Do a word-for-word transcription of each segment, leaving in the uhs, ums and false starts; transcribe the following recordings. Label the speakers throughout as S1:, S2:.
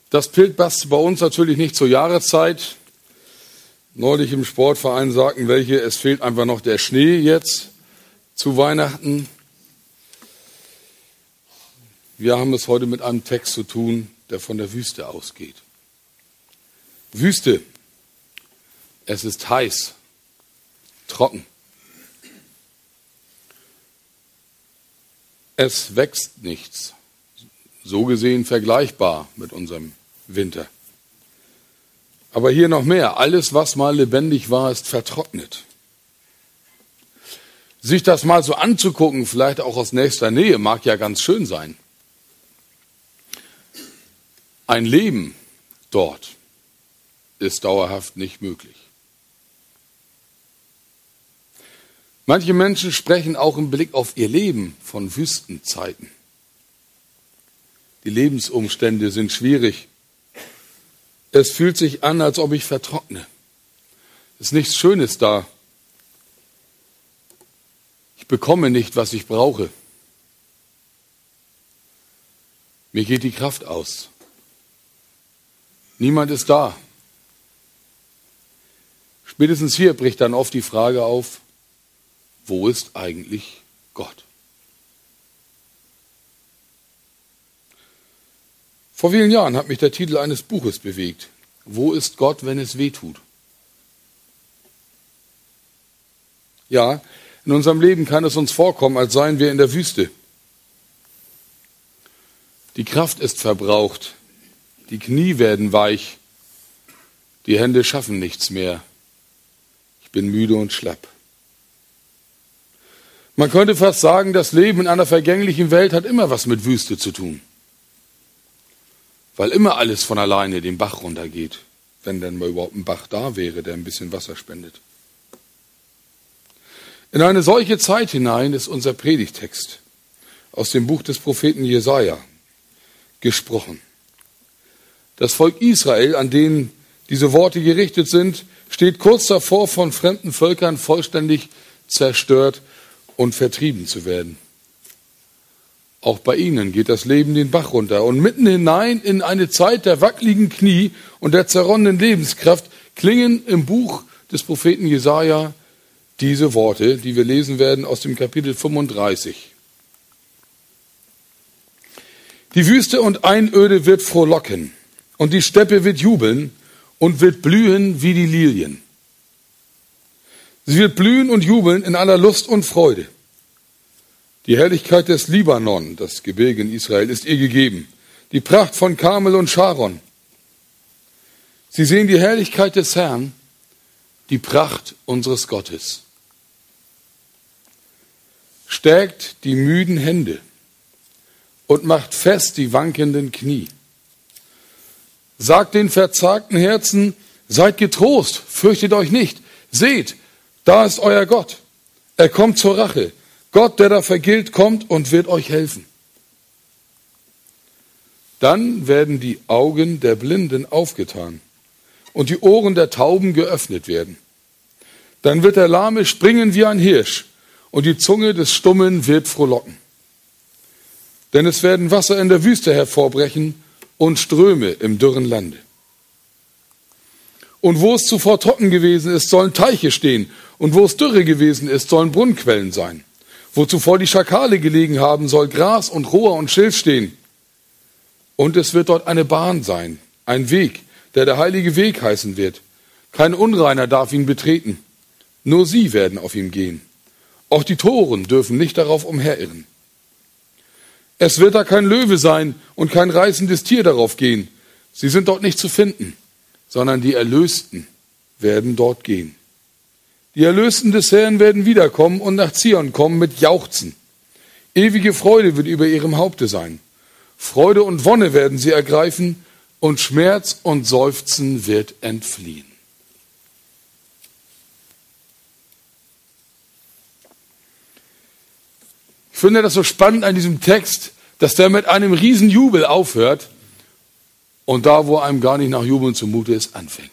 S1: Das passt bei uns natürlich nicht zur Jahreszeit. Neulich im Sportverein sagten welche, es fehlt einfach noch der Schnee jetzt zu Weihnachten. Wir haben es heute mit einem Text zu tun, der von der Wüste ausgeht. Wüste. Es ist heiß, trocken. Es wächst nichts. So gesehen vergleichbar mit unserem Winter. Aber hier noch mehr. Alles, was mal lebendig war, ist vertrocknet. Sich das mal so anzugucken, vielleicht auch aus nächster Nähe, mag ja ganz schön sein. Ein Leben dort ist dauerhaft nicht möglich. Manche Menschen sprechen auch im Blick auf ihr Leben von Wüstenzeiten. Die Lebensumstände sind schwierig. Es fühlt sich an, als ob ich vertrockne. Es ist nichts Schönes da. Ich bekomme nicht, was ich brauche. Mir geht die Kraft aus. Niemand ist da. Spätestens hier bricht dann oft die Frage auf, wo ist eigentlich Gott? Vor vielen Jahren hat mich der Titel eines Buches bewegt. Wo ist Gott, wenn es weh tut? Ja, in unserem Leben kann es uns vorkommen, als seien wir in der Wüste. Die Kraft ist verbraucht, die Knie werden weich, die Hände schaffen nichts mehr. Ich bin müde und schlapp. Man könnte fast sagen, das Leben in einer vergänglichen Welt hat immer was mit Wüste zu tun. Weil immer alles von alleine den Bach runtergeht, wenn denn mal überhaupt ein Bach da wäre, der ein bisschen Wasser spendet. In eine solche Zeit hinein ist unser Predigtext aus dem Buch des Propheten Jesaja gesprochen. Das Volk Israel, an den diese Worte gerichtet sind, steht kurz davor, von fremden Völkern vollständig zerstört und vertrieben zu werden. Auch bei ihnen geht das Leben den Bach runter. Und mitten hinein in eine Zeit der wackeligen Knie und der zerronnenen Lebenskraft klingen im Buch des Propheten Jesaja diese Worte, die wir lesen werden aus dem Kapitel fünfunddreißig. Die Wüste und Einöde wird frohlocken und die Steppe wird jubeln und wird blühen wie die Lilien. Sie wird blühen und jubeln in aller Lust und Freude. Die Herrlichkeit des Libanon, das Gebirge in Israel, ist ihr gegeben. Die Pracht von Karmel und Scharon. Sie sehen die Herrlichkeit des Herrn, die Pracht unseres Gottes. Stärkt die müden Hände und macht fest die wankenden Knie. Sagt den verzagten Herzen, seid getrost, fürchtet euch nicht. Seht, da ist euer Gott. Er kommt zur Rache. Gott, der da vergilt, kommt und wird euch helfen. Dann werden die Augen der Blinden aufgetan und die Ohren der Tauben geöffnet werden. Dann wird der Lahme springen wie ein Hirsch und die Zunge des Stummen wird frohlocken. Denn es werden Wasser in der Wüste hervorbrechen und Ströme im dürren Lande. Und wo es zuvor trocken gewesen ist, sollen Teiche stehen, und wo es dürre gewesen ist, sollen Brunnenquellen sein. Wo zuvor die Schakale gelegen haben, soll Gras und Rohr und Schilf stehen. Und es wird dort eine Bahn sein, ein Weg, der der heilige Weg heißen wird. Kein Unreiner darf ihn betreten. Nur sie werden auf ihm gehen. Auch die Toren dürfen nicht darauf umherirren. Es wird da kein Löwe sein und kein reißendes Tier darauf gehen. Sie sind dort nicht zu finden, sondern die Erlösten werden dort gehen. Die Erlösten des Herrn werden wiederkommen und nach Zion kommen mit Jauchzen. Ewige Freude wird über ihrem Haupte sein. Freude und Wonne werden sie ergreifen und Schmerz und Seufzen wird entfliehen. Ich finde das so spannend an diesem Text, dass der mit einem riesen Jubel aufhört und da, wo einem gar nicht nach Jubeln zumute ist, anfängt.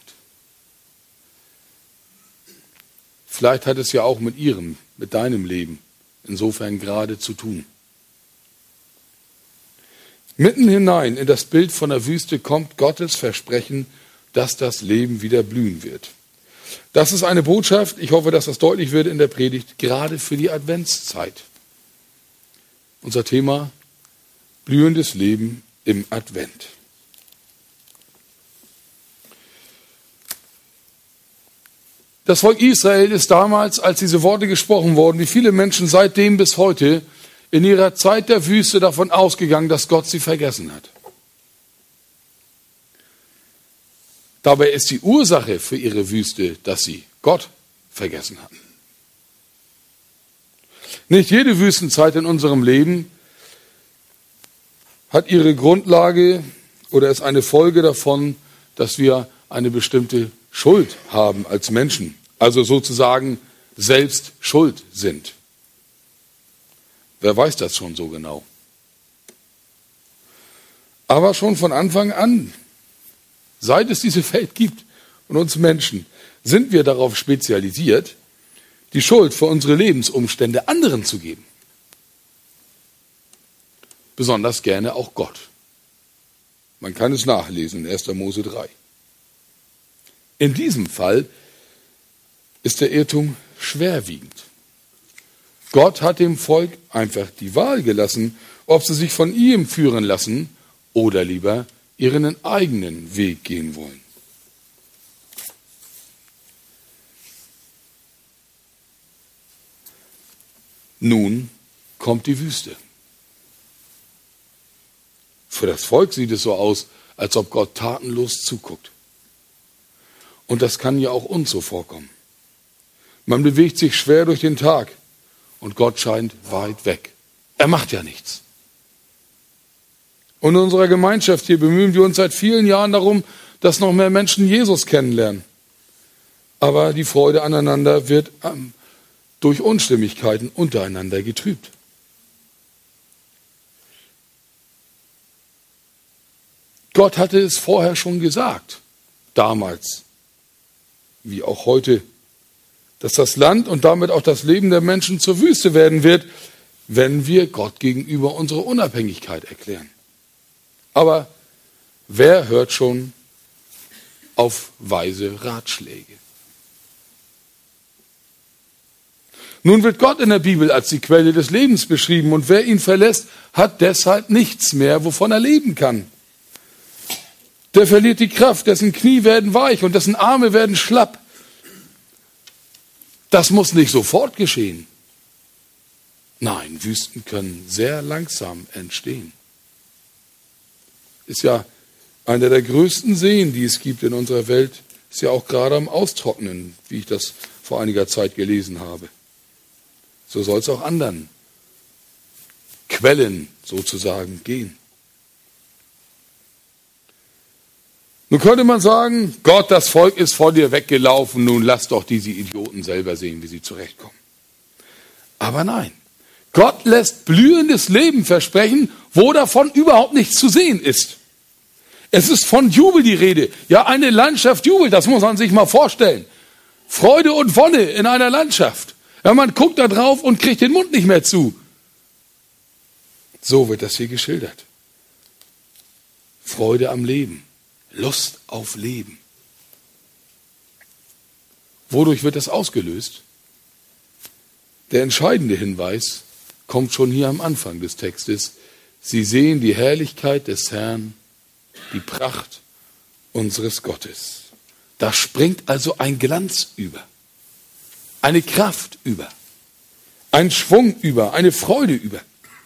S1: Vielleicht hat es ja auch mit ihrem, mit deinem Leben insofern gerade zu tun. Mitten hinein in das Bild von der Wüste kommt Gottes Versprechen, dass das Leben wieder blühen wird. Das ist eine Botschaft, ich hoffe, dass das deutlich wird in der Predigt, gerade für die Adventszeit. Unser Thema: blühendes Leben im Advent. Das Volk Israel ist damals, als diese Worte gesprochen wurden, wie viele Menschen seitdem bis heute, in ihrer Zeit der Wüste davon ausgegangen, dass Gott sie vergessen hat. Dabei ist die Ursache für ihre Wüste, dass sie Gott vergessen hatten. Nicht jede Wüstenzeit in unserem Leben hat ihre Grundlage oder ist eine Folge davon, dass wir eine bestimmte Schuld haben als Menschen, also sozusagen selbst schuld sind. Wer weiß das schon so genau? Aber schon von Anfang an, seit es diese Welt gibt und uns Menschen, sind wir darauf spezialisiert, die Schuld für unsere Lebensumstände anderen zu geben. Besonders gerne auch Gott. Man kann es nachlesen in erster Mose drei. In diesem Fall ist der Irrtum schwerwiegend. Gott hat dem Volk einfach die Wahl gelassen, ob sie sich von ihm führen lassen oder lieber ihren eigenen Weg gehen wollen. Nun kommt die Wüste. Für das Volk sieht es so aus, als ob Gott tatenlos zuguckt. Und das kann ja auch uns so vorkommen. Man bewegt sich schwer durch den Tag und Gott scheint weit weg. Er macht ja nichts. Und in unserer Gemeinschaft hier bemühen wir uns seit vielen Jahren darum, dass noch mehr Menschen Jesus kennenlernen. Aber die Freude aneinander wird ähm, durch Unstimmigkeiten untereinander getrübt. Gott hatte es vorher schon gesagt, damals, wie auch heute, dass das Land und damit auch das Leben der Menschen zur Wüste werden wird, wenn wir Gott gegenüber unsere Unabhängigkeit erklären. Aber wer hört schon auf weise Ratschläge? Nun wird Gott in der Bibel als die Quelle des Lebens beschrieben und wer ihn verlässt, hat deshalb nichts mehr, wovon er leben kann. Der verliert die Kraft, dessen Knie werden weich und dessen Arme werden schlapp. Das muss nicht sofort geschehen. Nein, Wüsten können sehr langsam entstehen. Ist ja einer der größten Seen, die es gibt in unserer Welt, ist ja auch gerade am Austrocknen, wie ich das vor einiger Zeit gelesen habe. So soll es auch anderen Quellen sozusagen gehen. Nun könnte man sagen, Gott, das Volk ist vor dir weggelaufen, nun lass doch diese Idioten selber sehen, wie sie zurechtkommen. Aber nein, Gott lässt blühendes Leben versprechen, wo davon überhaupt nichts zu sehen ist. Es ist von Jubel die Rede. Ja, eine Landschaft jubelt, das muss man sich mal vorstellen. Freude und Wonne in einer Landschaft. Ja, man guckt da drauf und kriegt den Mund nicht mehr zu. So wird das hier geschildert. Freude am Leben. Lust auf Leben. Wodurch wird das ausgelöst? Der entscheidende Hinweis kommt schon hier am Anfang des Textes. Sie sehen die Herrlichkeit des Herrn, die Pracht unseres Gottes. Da springt also ein Glanz über, eine Kraft über, ein Schwung über, eine Freude über.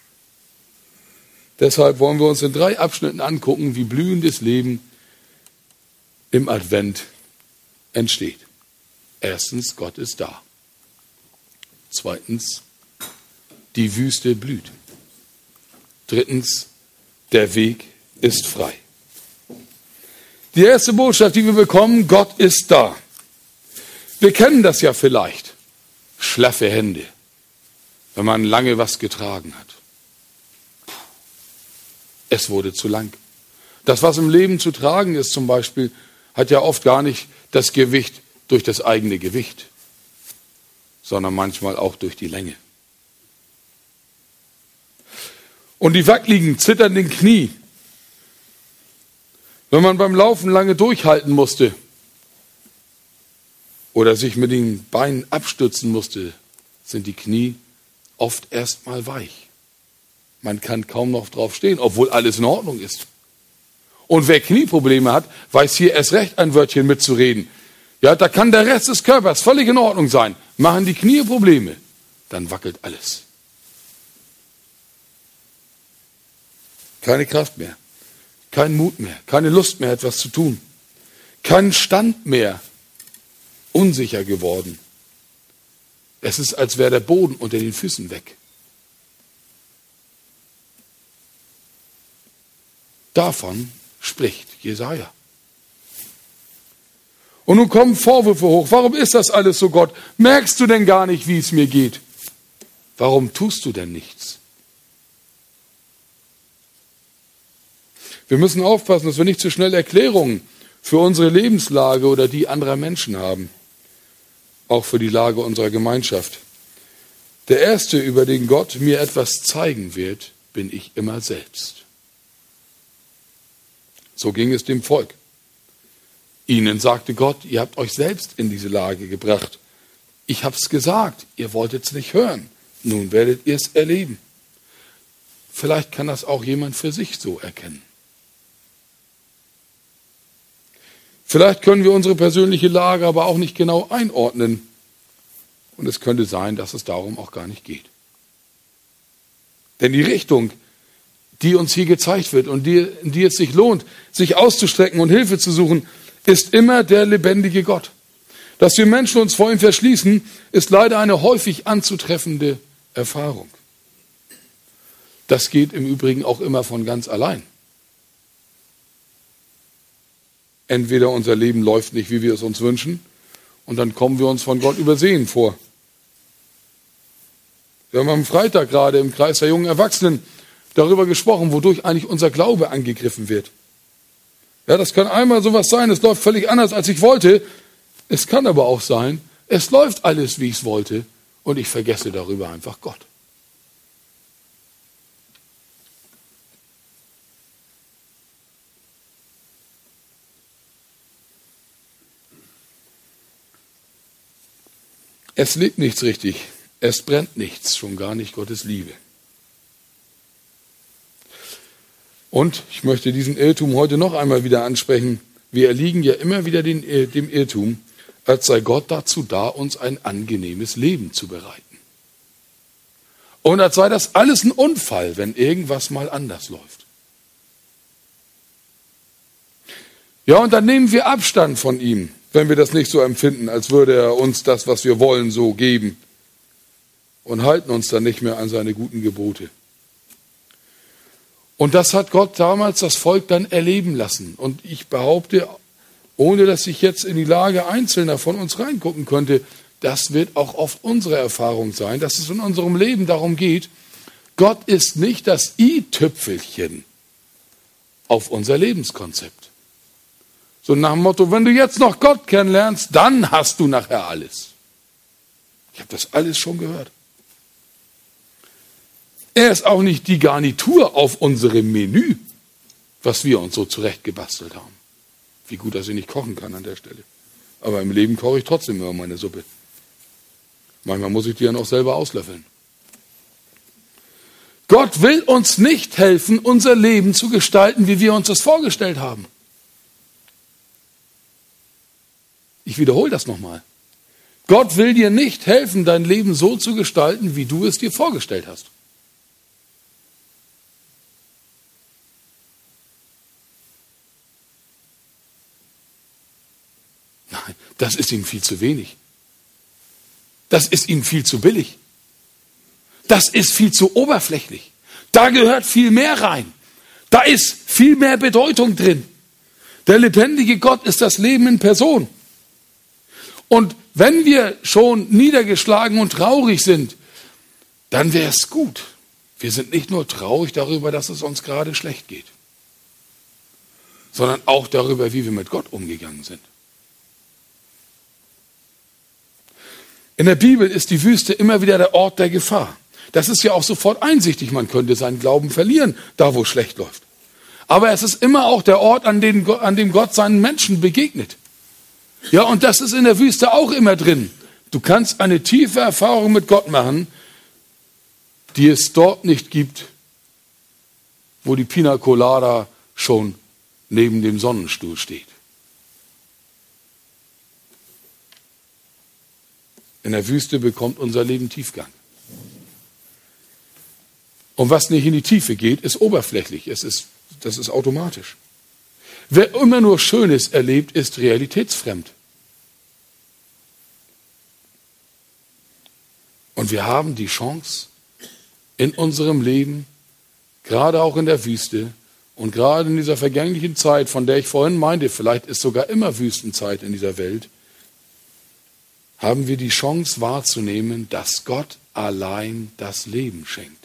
S1: Deshalb wollen wir uns in drei Abschnitten angucken, wie blühendes Leben im Advent entsteht. Erstens, Gott ist da. Zweitens, die Wüste blüht. Drittens, der Weg ist frei. Die erste Botschaft, die wir bekommen, Gott ist da. Wir kennen das ja vielleicht. Schlaffe Hände, wenn man lange was getragen hat. Es wurde zu lang. Das, was im Leben zu tragen ist zum Beispiel, hat ja oft gar nicht das Gewicht durch das eigene Gewicht, sondern manchmal auch durch die Länge. Und die wackeligen, zitternden Knie, Wenn man beim Laufen lange durchhalten musste oder sich mit den Beinen abstützen musste, sind die Knie oft erstmal weich. Man kann kaum noch drauf stehen, obwohl alles in Ordnung ist. Und wer Knieprobleme hat, weiß hier erst recht ein Wörtchen mitzureden. Ja, da kann der Rest des Körpers völlig in Ordnung sein. Machen die Knie Probleme, dann wackelt alles. Keine Kraft mehr, kein Mut mehr, keine Lust mehr, etwas zu tun. Kein Stand mehr, unsicher geworden. Es ist, als wäre der Boden unter den Füßen weg. Davon spricht Jesaja. Und nun kommen Vorwürfe hoch. Warum ist das alles so, Gott? Merkst du denn gar nicht, wie es mir geht? Warum tust du denn nichts? Wir müssen aufpassen, dass wir nicht zu schnell Erklärungen für unsere Lebenslage oder die anderer Menschen haben. Auch für die Lage unserer Gemeinschaft. Der Erste, über den Gott mir etwas zeigen wird, bin ich immer selbst. So ging es dem Volk. Ihnen sagte Gott, ihr habt euch selbst in diese Lage gebracht. Ich hab's gesagt, ihr wolltet es nicht hören. Nun werdet ihr es erleben. Vielleicht kann das auch jemand für sich so erkennen. Vielleicht können wir unsere persönliche Lage aber auch nicht genau einordnen. Und es könnte sein, dass es darum auch gar nicht geht. Denn die Richtung, die uns hier gezeigt wird und die, in die es sich lohnt, sich auszustrecken und Hilfe zu suchen, ist immer der lebendige Gott. Dass wir Menschen uns vor ihm verschließen, ist leider eine häufig anzutreffende Erfahrung. Das geht im Übrigen auch immer von ganz allein. Entweder unser Leben läuft nicht, wie wir es uns wünschen, und dann kommen wir uns von Gott übersehen vor. Wir haben am Freitag gerade im Kreis der jungen Erwachsenen darüber gesprochen, wodurch eigentlich unser Glaube angegriffen wird. Ja, das kann einmal sowas sein, es läuft völlig anders, als ich wollte. Es kann aber auch sein, es läuft alles, wie ich es wollte, und ich vergesse darüber einfach Gott. Es lebt nichts richtig, es brennt nichts, schon gar nicht Gottes Liebe. Und ich möchte diesen Irrtum heute noch einmal wieder ansprechen. Wir erliegen ja immer wieder den, dem Irrtum, als sei Gott dazu da, uns ein angenehmes Leben zu bereiten. Und als sei das alles ein Unfall, wenn irgendwas mal anders läuft. Ja, und dann nehmen wir Abstand von ihm, wenn wir das nicht so empfinden, als würde er uns das, was wir wollen, so geben. Und halten uns dann nicht mehr an seine guten Gebote. Und das hat Gott damals das Volk dann erleben lassen. Und ich behaupte, ohne dass ich jetzt in die Lage Einzelner von uns reingucken könnte, das wird auch oft unsere Erfahrung sein, dass es in unserem Leben darum geht, Gott ist nicht das i-Tüpfelchen auf unser Lebenskonzept. So nach dem Motto, wenn du jetzt noch Gott kennenlernst, dann hast du nachher alles. Ich habe das alles schon gehört. Er ist auch nicht die Garnitur auf unserem Menü, was wir uns so zurechtgebastelt haben. Wie gut, dass ich nicht kochen kann an der Stelle. Aber im Leben koche ich trotzdem immer meine Suppe. Manchmal muss ich die ja noch selber auslöffeln. Gott will uns nicht helfen, unser Leben zu gestalten, wie wir uns das vorgestellt haben. Ich wiederhole das nochmal. Gott will dir nicht helfen, dein Leben so zu gestalten, wie du es dir vorgestellt hast. Nein, das ist ihm viel zu wenig. Das ist ihm viel zu billig. Das ist viel zu oberflächlich. Da gehört viel mehr rein. Da ist viel mehr Bedeutung drin. Der lebendige Gott ist das Leben in Person. Und wenn wir schon niedergeschlagen und traurig sind, dann wäre es gut. Wir sind nicht nur traurig darüber, dass es uns gerade schlecht geht, sondern auch darüber, wie wir mit Gott umgegangen sind. In der Bibel ist die Wüste immer wieder der Ort der Gefahr. Das ist ja auch sofort einsichtig. Man könnte seinen Glauben verlieren, da wo es schlecht läuft. Aber es ist immer auch der Ort, an dem, an dem Gott seinen Menschen begegnet. Ja, und das ist in der Wüste auch immer drin. Du kannst eine tiefe Erfahrung mit Gott machen, die es dort nicht gibt, wo die Pina Colada schon neben dem Sonnenstuhl steht. In der Wüste bekommt unser Leben Tiefgang. Und was nicht in die Tiefe geht, ist oberflächlich. Es ist, das ist automatisch. Wer immer nur Schönes erlebt, ist realitätsfremd. Und wir haben die Chance, in unserem Leben, gerade auch in der Wüste und gerade in dieser vergänglichen Zeit, von der ich vorhin meinte, vielleicht ist sogar immer Wüstenzeit in dieser Welt, haben wir die Chance wahrzunehmen, dass Gott allein das Leben schenkt.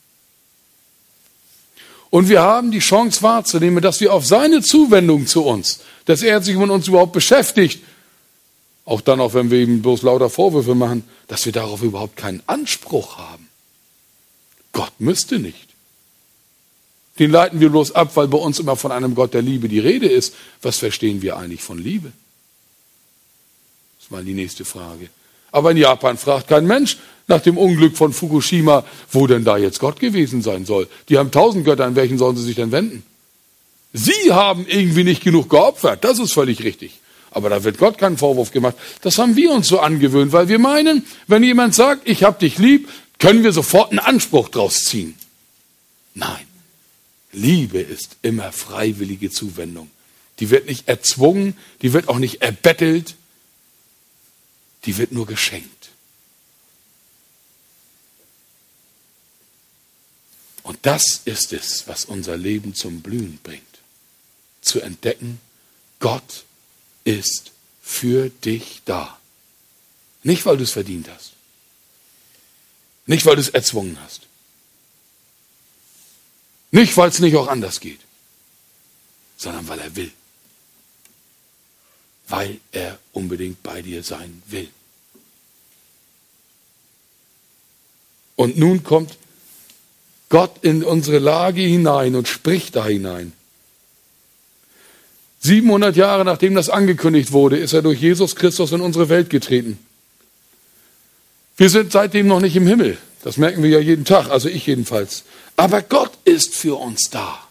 S1: Und wir haben die Chance wahrzunehmen, dass wir auf seine Zuwendung zu uns, dass er sich mit uns überhaupt beschäftigt, auch dann, auch wenn wir ihm bloß lauter Vorwürfe machen, dass wir darauf überhaupt keinen Anspruch haben. Gott müsste nicht. Den leiten wir bloß ab, weil bei uns immer von einem Gott der Liebe die Rede ist. Was verstehen wir eigentlich von Liebe? Das ist mal die nächste Frage. Aber in Japan fragt kein Mensch nach dem Unglück von Fukushima, wo denn da jetzt Gott gewesen sein soll. Die haben tausend Götter, an welchen sollen sie sich denn wenden? Sie haben irgendwie nicht genug geopfert, das ist völlig richtig. Aber da wird Gott keinen Vorwurf gemacht. Das haben wir uns so angewöhnt, weil wir meinen, wenn jemand sagt, ich hab dich lieb, können wir sofort einen Anspruch draus ziehen. Nein, Liebe ist immer freiwillige Zuwendung. Die wird nicht erzwungen, die wird auch nicht erbettelt, die wird nur geschenkt. Und das ist es, was unser Leben zum Blühen bringt. Zu entdecken, Gott ist für dich da. Nicht, weil du es verdient hast. Nicht, weil du es erzwungen hast. Nicht, weil es nicht auch anders geht. Sondern weil er will. Weil er unbedingt bei dir sein will. Und nun kommt Gott in unsere Lage hinein und spricht da hinein. siebenhundert Jahre nachdem das angekündigt wurde, ist er durch Jesus Christus in unsere Welt getreten. Wir sind seitdem noch nicht im Himmel. Das merken wir ja jeden Tag, also ich jedenfalls. Aber Gott ist für uns da.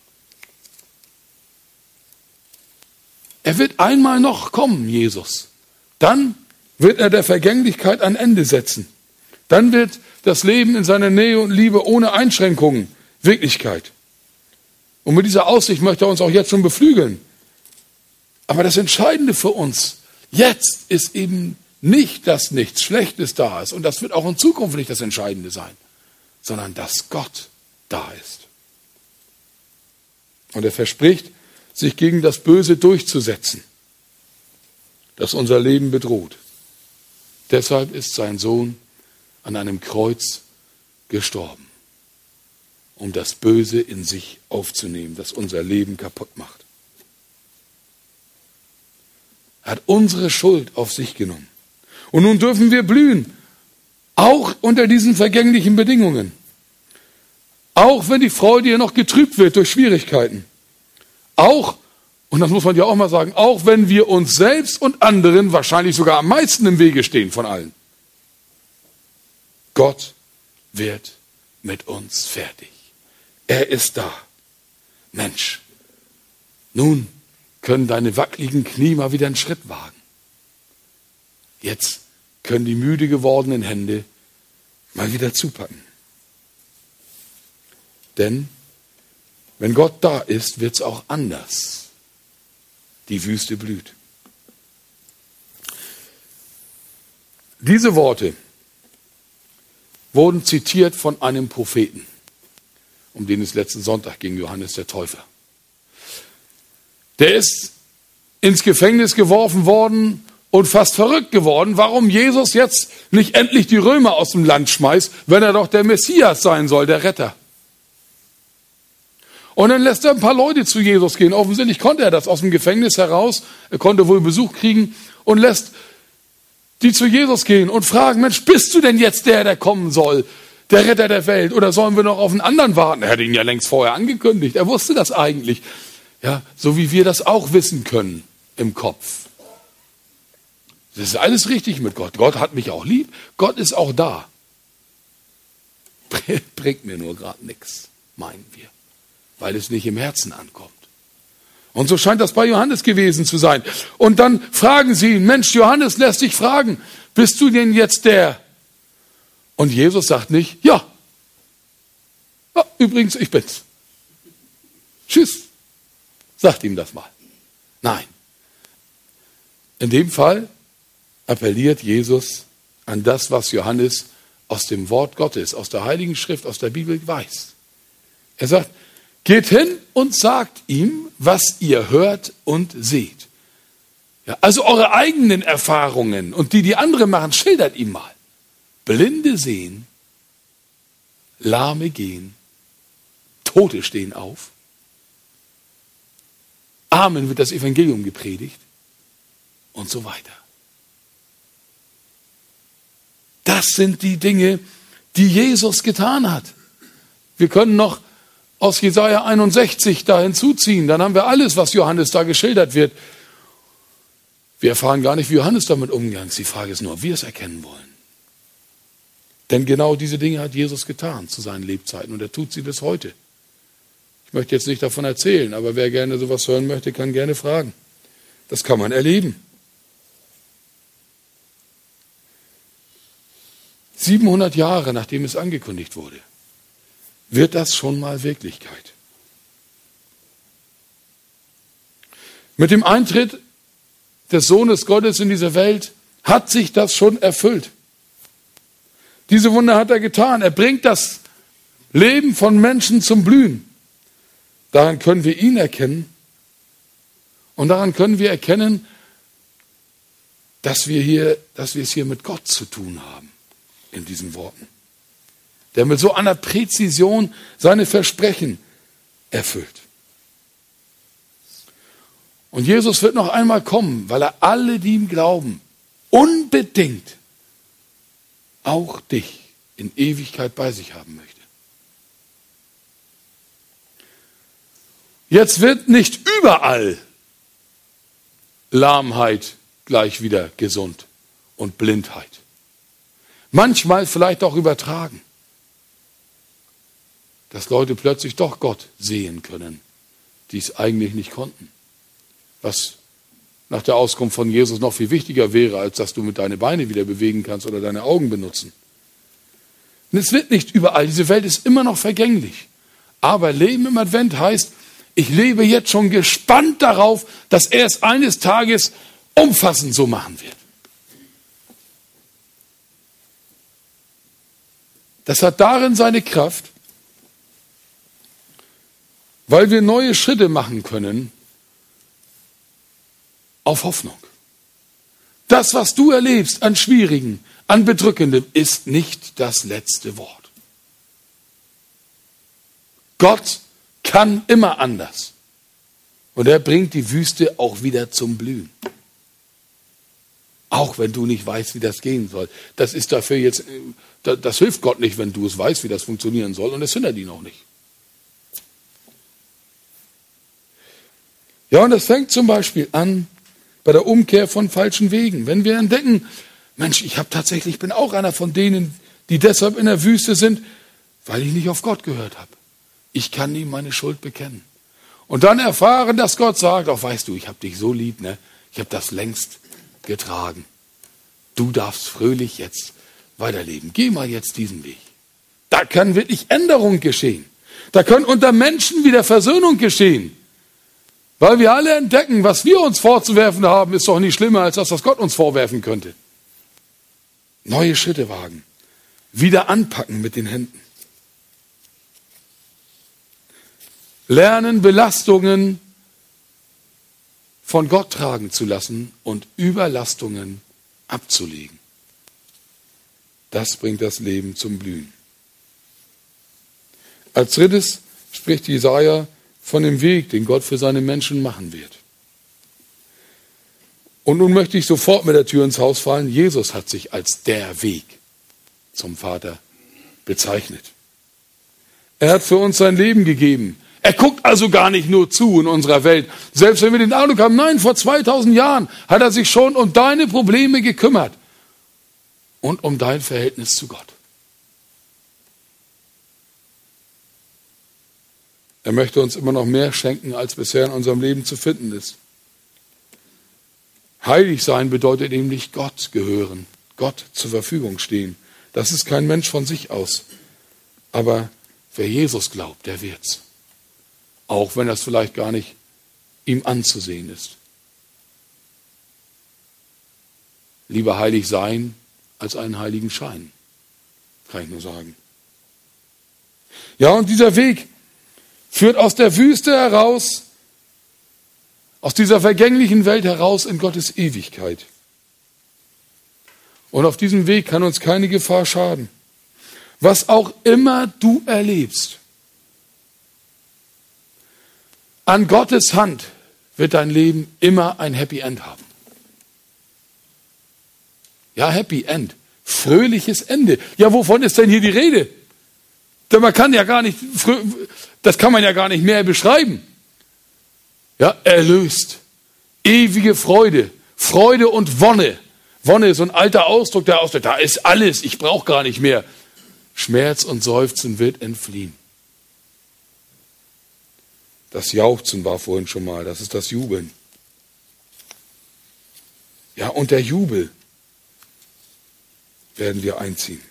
S1: Er wird einmal noch kommen, Jesus. Dann wird er der Vergänglichkeit ein Ende setzen. Dann wird das Leben in seiner Nähe und Liebe ohne Einschränkungen Wirklichkeit. Und mit dieser Aussicht möchte er uns auch jetzt schon beflügeln. Aber das Entscheidende für uns jetzt ist eben nicht, dass nichts Schlechtes da ist. Und das wird auch in Zukunft nicht das Entscheidende sein. Sondern dass Gott da ist. Und er verspricht, sich gegen das Böse durchzusetzen, das unser Leben bedroht. Deshalb ist sein Sohn an einem Kreuz gestorben, um das Böse in sich aufzunehmen, das unser Leben kaputt macht. Er hat unsere Schuld auf sich genommen. Und nun dürfen wir blühen, auch unter diesen vergänglichen Bedingungen. Auch wenn die Freude hier noch getrübt wird durch Schwierigkeiten. Auch, und das muss man ja auch mal sagen, auch wenn wir uns selbst und anderen wahrscheinlich sogar am meisten im Wege stehen von allen. Gott wird mit uns fertig. Er ist da. Mensch, nun können deine wackeligen Knie mal wieder einen Schritt wagen. Jetzt können die müde gewordenen Hände mal wieder zupacken. Denn wenn Gott da ist, wird es auch anders. Die Wüste blüht. Diese Worte wurden zitiert von einem Propheten, um den es letzten Sonntag ging, Johannes der Täufer. Der ist ins Gefängnis geworfen worden und fast verrückt geworden, warum Jesus jetzt nicht endlich die Römer aus dem Land schmeißt, wenn er doch der Messias sein soll, der Retter. Und dann lässt er ein paar Leute zu Jesus gehen. Offensichtlich konnte er das aus dem Gefängnis heraus. Er konnte wohl Besuch kriegen und lässt die zu Jesus gehen und fragen, Mensch, bist du denn jetzt der, der kommen soll? der Retter der Welt? Oder sollen wir noch auf einen anderen warten? Er hat ihn ja längst vorher angekündigt. Er wusste das eigentlich. Ja, so wie wir das auch wissen können im Kopf. Das ist alles richtig mit Gott. Gott hat mich auch lieb. Gott ist auch da. Bringt mir nur gerade nichts, meinen wir. Weil es nicht im Herzen ankommt. Und so scheint das bei Johannes gewesen zu sein. Und dann fragen sie ihn, Mensch, Johannes lässt dich fragen, bist du denn jetzt der? Und Jesus sagt nicht, ja. ja übrigens, ich bin's. Tschüss. Sagt ihm das mal. Nein. In dem Fall appelliert Jesus an das, was Johannes aus dem Wort Gottes, aus der Heiligen Schrift, aus der Bibel weiß. Er sagt, geht hin und sagt ihm, was ihr hört und seht. Ja, also eure eigenen Erfahrungen und die, die andere machen, schildert ihm mal. Blinde sehen, Lahme gehen, Tote stehen auf, Armen wird das Evangelium gepredigt und so weiter. Das sind die Dinge, die Jesus getan hat. Wir können noch aus Jesaja einundsechzig da hinzuziehen. Dann haben wir alles, was Johannes da geschildert wird. Wir erfahren gar nicht, wie Johannes damit umgegangen ist. Die Frage ist nur, ob wir es erkennen wollen. Denn genau diese Dinge hat Jesus getan zu seinen Lebzeiten und er tut sie bis heute. Ich möchte jetzt nicht davon erzählen, aber wer gerne sowas hören möchte, kann gerne fragen. Das kann man erleben. siebenhundert Jahre, nachdem es angekündigt wurde, wird das schon mal Wirklichkeit. Mit dem Eintritt des Sohnes Gottes in diese Welt hat sich das schon erfüllt. Diese Wunder hat er getan. Er bringt das Leben von Menschen zum Blühen. Daran können wir ihn erkennen. Und daran können wir erkennen, dass wir hier, dass wir es hier mit Gott zu tun haben. In diesen Worten. Der mit so einer Präzision seine Versprechen erfüllt. Und Jesus wird noch einmal kommen, weil er alle, die ihm glauben, unbedingt auch dich in Ewigkeit bei sich haben möchte. Jetzt wird nicht überall Lahmheit gleich wieder gesund und Blindheit. Manchmal vielleicht auch übertragen, dass Leute plötzlich doch Gott sehen können, die es eigentlich nicht konnten. Was nach der Auskunft von Jesus noch viel wichtiger wäre, als dass du mit deine Beine wieder bewegen kannst oder deine Augen benutzen. Und es wird nicht überall, diese Welt ist immer noch vergänglich. Aber Leben im Advent heißt, ich lebe jetzt schon gespannt darauf, dass er es eines Tages umfassend so machen wird. Das hat darin seine Kraft, weil wir neue Schritte machen können auf Hoffnung. Das, was du erlebst an Schwierigen, an Bedrückendem, ist nicht das letzte Wort. Gott kann immer anders. Und er bringt die Wüste auch wieder zum Blühen. Auch wenn du nicht weißt, wie das gehen soll. Das ist dafür jetzt, das hilft Gott nicht, wenn du es weißt, wie das funktionieren soll. Und es hindert ihn auch nicht. Ja, und das fängt zum Beispiel an bei der Umkehr von falschen Wegen. Wenn wir entdecken, Mensch, ich habe tatsächlich, bin auch einer von denen, die deshalb in der Wüste sind, weil ich nicht auf Gott gehört habe. Ich kann ihm meine Schuld bekennen. Und dann erfahren, dass Gott sagt, auch weißt du, ich habe dich so lieb, ne? Ich habe das längst getragen. Du darfst fröhlich jetzt weiterleben. Geh mal jetzt diesen Weg. Da kann wirklich Änderung geschehen. Da kann unter Menschen wieder Versöhnung geschehen. Weil wir alle entdecken, was wir uns vorzuwerfen haben, ist doch nicht schlimmer, als das, was Gott uns vorwerfen könnte. Neue Schritte wagen. Wieder anpacken mit den Händen. Lernen, Belastungen von Gott tragen zu lassen und Überlastungen abzulegen. Das bringt das Leben zum Blühen. Als drittes spricht Jesaja von dem Weg, den Gott für seine Menschen machen wird. Und nun möchte ich sofort mit der Tür ins Haus fallen. Jesus hat sich als der Weg zum Vater bezeichnet. Er hat für uns sein Leben gegeben. Er guckt also gar nicht nur zu in unserer Welt. Selbst wenn wir den Eindruck haben, nein, vor zweitausend Jahren hat er sich schon um deine Probleme gekümmert und um dein Verhältnis zu Gott. Er möchte uns immer noch mehr schenken, als bisher in unserem Leben zu finden ist. Heilig sein bedeutet nämlich Gott gehören, Gott zur Verfügung stehen. Das ist kein Mensch von sich aus. Aber wer Jesus glaubt, der wird's. Auch wenn das vielleicht gar nicht ihm anzusehen ist. Lieber heilig sein, als einen heiligen Schein, kann ich nur sagen. Ja, und dieser Weg führt aus der Wüste heraus, aus dieser vergänglichen Welt heraus in Gottes Ewigkeit. Und auf diesem Weg kann uns keine Gefahr schaden. Was auch immer du erlebst, an Gottes Hand wird dein Leben immer ein Happy End haben. Ja, Happy End. Fröhliches Ende. Ja, wovon ist denn hier die Rede? Denn man kann ja gar nicht, das kann man ja gar nicht mehr beschreiben. Ja, erlöst. Ewige Freude. Freude und Wonne. Wonne ist so ein alter Ausdruck, der ausdrückt, da ist alles, ich brauche gar nicht mehr. Schmerz und Seufzen wird entfliehen. Das Jauchzen war vorhin schon mal, das ist das Jubeln. Ja, und der Jubel werden wir einziehen.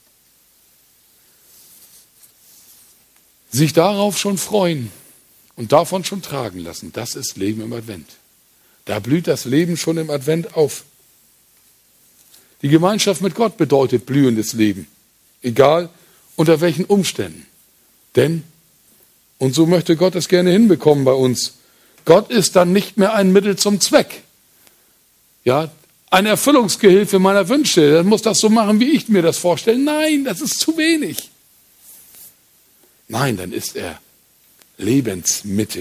S1: Sich darauf schon freuen und davon schon tragen lassen, das ist Leben im Advent. Da blüht das Leben schon im Advent auf. Die Gemeinschaft mit Gott bedeutet blühendes Leben, egal unter welchen Umständen. Denn und so möchte Gott es gerne hinbekommen bei uns. Gott ist dann nicht mehr ein Mittel zum Zweck. Ja, ein Erfüllungsgehilfe meiner Wünsche. Dann muss das so machen, wie ich mir das vorstelle. Nein, das ist zu wenig. Nein, dann ist er Lebensmitte.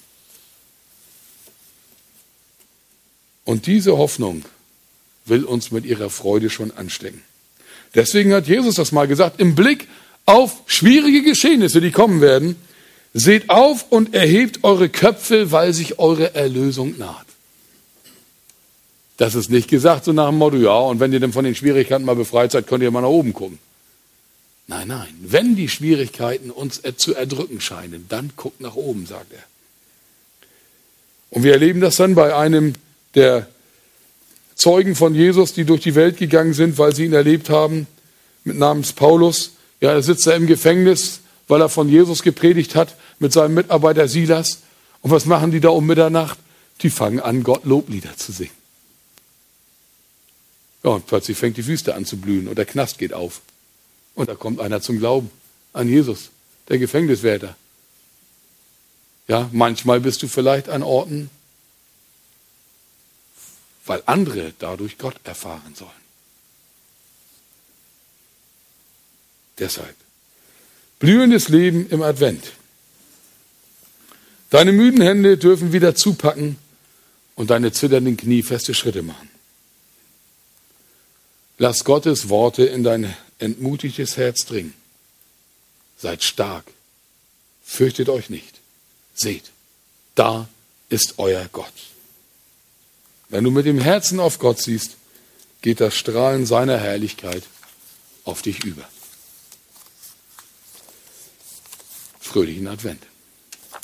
S1: Und diese Hoffnung will uns mit ihrer Freude schon anstecken. Deswegen hat Jesus das mal gesagt, im Blick auf schwierige Geschehnisse, die kommen werden, seht auf und erhebt eure Köpfe, weil sich eure Erlösung naht. Das ist nicht gesagt so nach dem Motto, ja, und wenn ihr dann von den Schwierigkeiten mal befreit seid, könnt ihr mal nach oben gucken. Nein, nein, wenn die Schwierigkeiten uns zu erdrücken scheinen, dann guckt nach oben, sagt er. Und wir erleben das dann bei einem der Zeugen von Jesus, die durch die Welt gegangen sind, weil sie ihn erlebt haben, mit namens Paulus. Ja, er sitzt da im Gefängnis, weil er von Jesus gepredigt hat, mit seinem Mitarbeiter Silas. Und was machen die da um Mitternacht? Die fangen an, Gott Loblieder zu singen. Ja, und plötzlich fängt die Wüste an zu blühen und der Knast geht auf. Und da kommt einer zum Glauben an Jesus, der Gefängniswärter. Ja, manchmal bist du vielleicht an Orten, weil andere dadurch Gott erfahren sollen. Deshalb. Blühendes Leben im Advent. Deine müden Hände dürfen wieder zupacken und deine zitternden Knie feste Schritte machen. Lass Gottes Worte in dein entmutigtes Herz dringen. Seid stark. Fürchtet euch nicht. Seht, da ist euer Gott. Wenn du mit dem Herzen auf Gott siehst, geht das Strahlen seiner Herrlichkeit auf dich über. Fröhlichen Advent.